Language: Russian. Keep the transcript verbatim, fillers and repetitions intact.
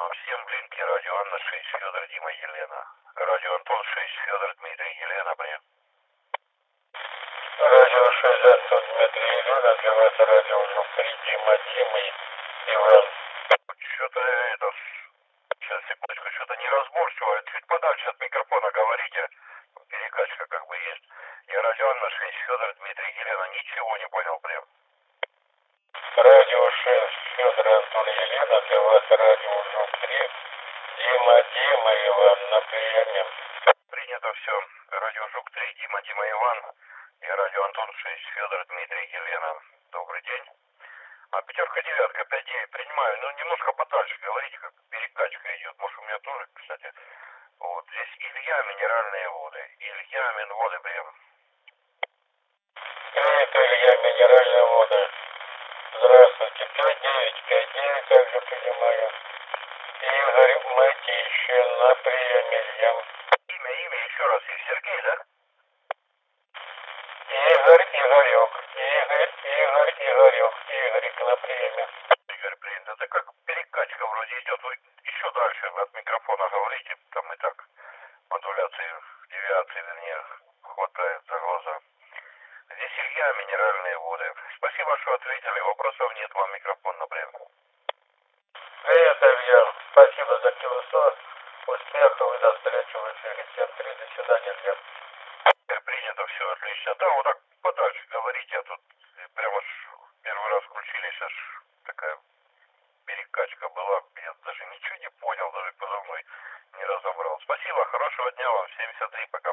Всем блинки, радио Анна шесть, Федор, Дима, Елена. Радио Антон шесть, Федор, Дмитрий, Елена, привет. Радио шесть, Антон, Дмитрий, Елена, для вас радио Жук три, Дима, Дима и Иван. Что-то это, сейчас, секундочку, что-то неразборчиво, чуть подальше от микрофона говорите, перекачка как бы есть. И радио Анна шесть, Федор, Дмитрий, Елена, ничего не понял прям. Радио шесть, Федор, Антон, Елена, для вас радио Жук три, Дима, Дима, Иван, на приеме. Принято все. Радио Жук три, Дима, Дима, Иван. И радио Антон шесть, Федор, Дмитрий, Елена. Добрый день. А пятерка, девятка, пять, девять принимаю. Ну, немножко подальше говорите, как перекачка идет. Может, у меня тоже, кстати. Вот здесь Илья, минеральные воды. Илья, Минводы, прям. Привет, Илья, минеральные воды. Здравствуйте. пять девять пять девять также принимаю. Игорь Матищин на приеме, Илья. Имя, имя, еще раз. И Сергей, да? Игорь Игорек. Игорь, Игорь Игорек. Игорь на приеме. Игорь, принято. Это как перекачка вроде идет. Вы еще дальше от микрофона говорите. Там и так модуляции, девиации, вернее, хватает за глаза. Здесь Илья, минеральные воды. Спасибо, что ответили. Вопросов нет. Вам микрофон напрямую. Привет, Илья. Спасибо за телесо. Успехов и до встречи в эфире. Всем три. До свидания, Илья. Принято, все отлично. Да, вот так подальше говорите, а тут прямо ж первый раз включились, аж такая перекачка была. Я даже ничего не понял, даже подо мной не разобрал. Спасибо, хорошего дня вам. семьдесят три, пока.